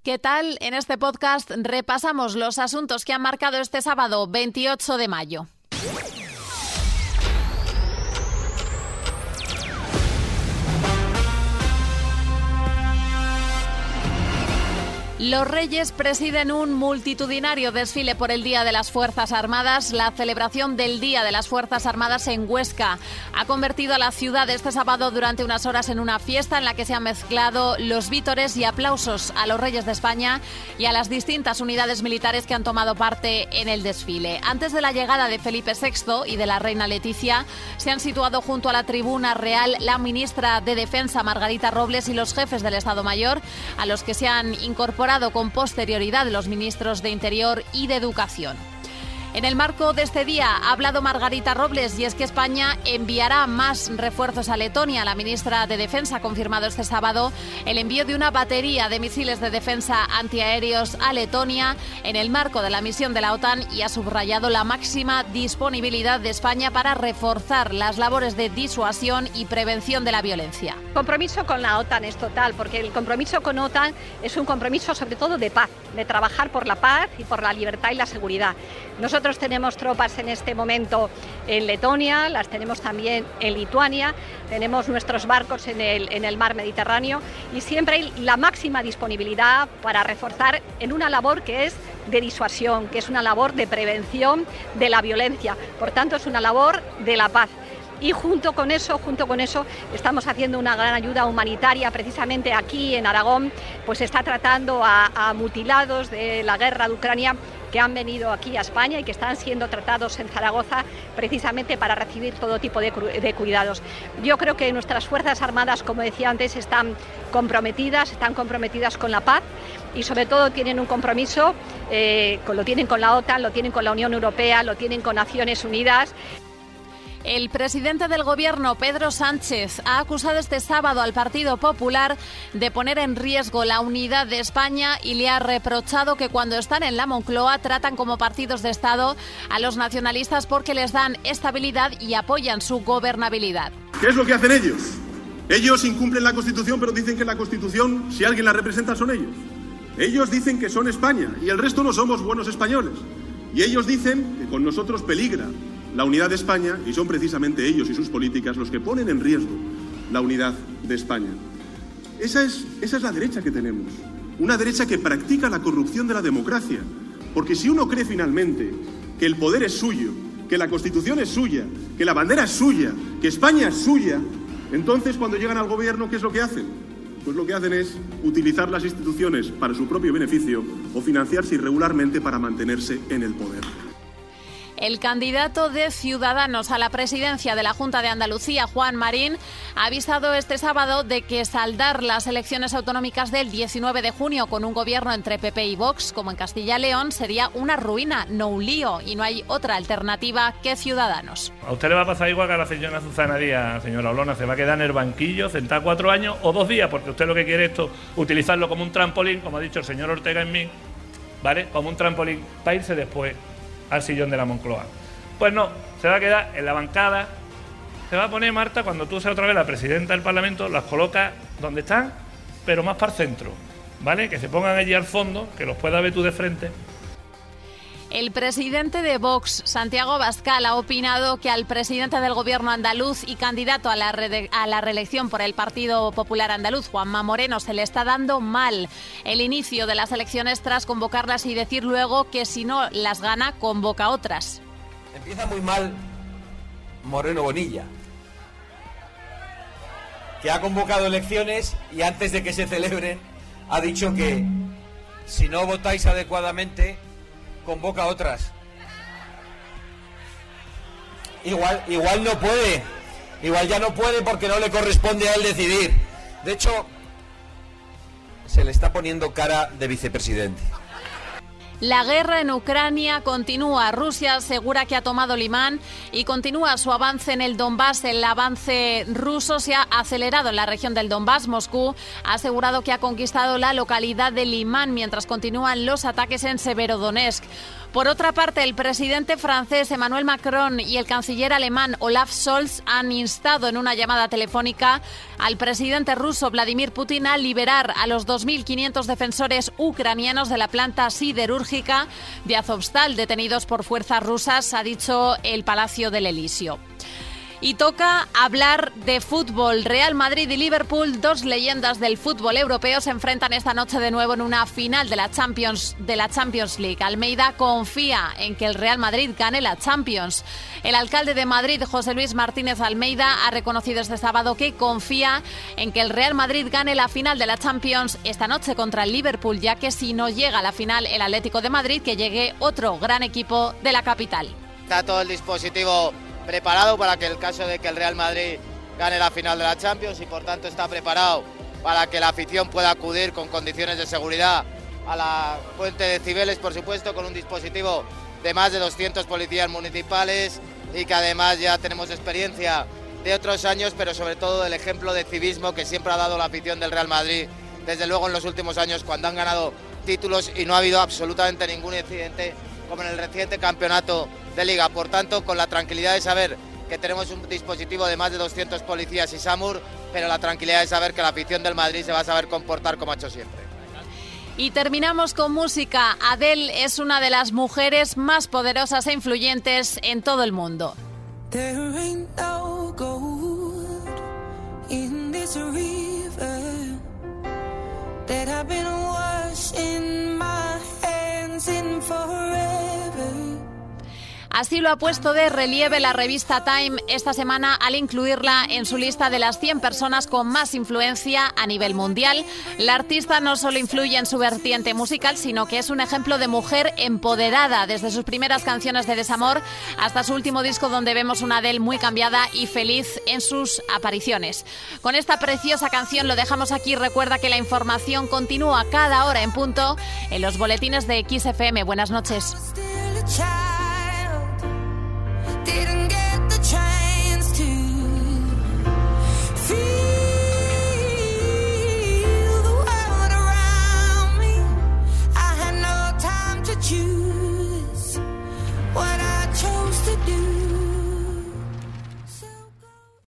¿Qué tal? En este podcast repasamos los asuntos que han marcado este sábado 28 de mayo. Los Reyes presiden un multitudinario desfile por el Día de las Fuerzas Armadas. La celebración del Día de las Fuerzas Armadas en Huesca ha convertido a la ciudad este sábado durante unas horas en una fiesta en la que se han mezclado los vítores y aplausos a los Reyes de España y a las distintas unidades militares que han tomado parte en el desfile. Antes de la llegada de Felipe VI y de la reina Leticia, se han situado junto a la tribuna real la ministra de Defensa, Margarita Robles, y los jefes del Estado Mayor, a los que se han incorporado con posterioridad los ministros de Interior y de Educación. En el marco de este día ha hablado Margarita Robles y es que España enviará más refuerzos a Letonia. La ministra de Defensa ha confirmado este sábado el envío de una batería de misiles de defensa antiaéreos a Letonia en el marco de la misión de la OTAN y ha subrayado la máxima disponibilidad de España para reforzar las labores de disuasión y prevención de la violencia. El compromiso con la OTAN es total, porque el compromiso con OTAN es un compromiso sobre todo de paz, de trabajar por la paz y por la libertad y la seguridad. Nosotros tenemos tropas en este momento en Letonia, las tenemos también en Lituania, tenemos nuestros barcos en el mar Mediterráneo y siempre hay la máxima disponibilidad para reforzar en una labor que es de disuasión, que es una labor de prevención de la violencia, por tanto es una labor de la paz. Y junto con eso estamos haciendo una gran ayuda humanitaria. Precisamente aquí en Aragón pues se está tratando a mutilados de la guerra de Ucrania que han venido aquí a España y que están siendo tratados en Zaragoza precisamente para recibir todo tipo de cuidados. Yo creo que nuestras Fuerzas Armadas, como decía antes, están comprometidas con la paz y sobre todo tienen un compromiso, lo tienen con la OTAN, lo tienen con la Unión Europea, lo tienen con Naciones Unidas. El presidente del Gobierno, Pedro Sánchez, ha acusado este sábado al Partido Popular de poner en riesgo la unidad de España y le ha reprochado que cuando están en la Moncloa tratan como partidos de Estado a los nacionalistas porque les dan estabilidad y apoyan su gobernabilidad. ¿Qué es lo que hacen ellos? Ellos incumplen la Constitución, pero dicen que la Constitución, si alguien la representa, son ellos. Ellos dicen que son España y el resto no somos buenos españoles. Y ellos dicen que con nosotros peligra la unidad de España y son precisamente ellos y sus políticas los que ponen en riesgo la unidad de España. Esa es la derecha que tenemos, una derecha que practica la corrupción de la democracia, porque si uno cree finalmente que el poder es suyo, que la Constitución es suya, que la bandera es suya, que España es suya, entonces cuando llegan al gobierno, ¿qué es lo que hacen? Pues lo que hacen es utilizar las instituciones para su propio beneficio o financiarse irregularmente para mantenerse en el poder. El candidato de Ciudadanos a la presidencia de la Junta de Andalucía, Juan Marín, ha avisado este sábado de que saldar las elecciones autonómicas del 19 de junio con un gobierno entre PP y Vox, como en Castilla y León, sería una ruina, no un lío, y no hay otra alternativa que Ciudadanos. A usted le va a pasar igual que a la señora Susana Díaz, señora Olona, se va a quedar en el banquillo, sentada 4 años o 2 días, porque usted lo que quiere es utilizarlo como un trampolín, como ha dicho el señor Ortega en mí, ¿vale? Como un trampolín para irse después al sillón de la Moncloa. Pues no, se va a quedar en la bancada. Se va a poner, Marta, cuando tú seas otra vez la presidenta del Parlamento, las colocas donde están, pero más para el centro, ¿vale? Que se pongan allí al fondo, que los puedas ver tú de frente. El presidente de Vox, Santiago Abascal, ha opinado que al presidente del gobierno andaluz y candidato a la reelección por el Partido Popular Andaluz, Juanma Moreno, se le está dando mal el inicio de las elecciones tras convocarlas y decir luego que si no las gana, convoca otras. Empieza muy mal Moreno Bonilla, que ha convocado elecciones y antes de que se celebren ha dicho que si no votáis adecuadamente convoca otras. Igual no puede, igual ya no puede porque no le corresponde a él decidir. De hecho, se le está poniendo cara de vicepresidente. La guerra en Ucrania continúa. Rusia asegura que ha tomado Limán y continúa su avance en el Donbass. El avance ruso se ha acelerado en la región del Donbass. Moscú ha asegurado que ha conquistado la localidad de Limán mientras continúan los ataques en Severodonetsk. Por otra parte, el presidente francés Emmanuel Macron y el canciller alemán Olaf Scholz han instado en una llamada telefónica al presidente ruso Vladimir Putin a liberar a los 2.500 defensores ucranianos de la planta siderúrgica de Azovstal, detenidos por fuerzas rusas, ha dicho el Palacio del Elíseo. Y toca hablar de fútbol. Real Madrid y Liverpool, dos leyendas del fútbol europeo, se enfrentan esta noche de nuevo en una final de la Champions League. Almeida confía en que el Real Madrid gane la Champions. El alcalde de Madrid, José Luis Martínez Almeida, ha reconocido este sábado que confía en que el Real Madrid gane la final de la Champions esta noche contra el Liverpool, ya que si no llega a la final el Atlético de Madrid, que llegue otro gran equipo de la capital. Está todo el dispositivo preparado para que en el caso de que el Real Madrid gane la final de la Champions, y por tanto está preparado para que la afición pueda acudir con condiciones de seguridad a la fuente de Cibeles, por supuesto, con un dispositivo de más de 200 policías municipales, y que además ya tenemos experiencia de otros años, pero sobre todo del ejemplo de civismo que siempre ha dado la afición del Real Madrid, desde luego en los últimos años, cuando han ganado títulos y no ha habido absolutamente ningún incidente como en el reciente campeonato de Liga. Por tanto, con la tranquilidad de saber que tenemos un dispositivo de más de 200 policías y SAMUR, pero la tranquilidad de saber que la afición del Madrid se va a saber comportar como ha hecho siempre. Y terminamos con música. Adele es una de las mujeres más poderosas e influyentes en todo el mundo. There ain't no gold in this river that I've been washing my hands in forever. Así lo ha puesto de relieve la revista Time esta semana al incluirla en su lista de las 100 personas con más influencia a nivel mundial. La artista no solo influye en su vertiente musical, sino que es un ejemplo de mujer empoderada, desde sus primeras canciones de desamor hasta su último disco, donde vemos una Adele muy cambiada y feliz en sus apariciones. Con esta preciosa canción lo dejamos aquí. Recuerda que la información continúa cada hora en punto en los boletines de XFM. Buenas noches.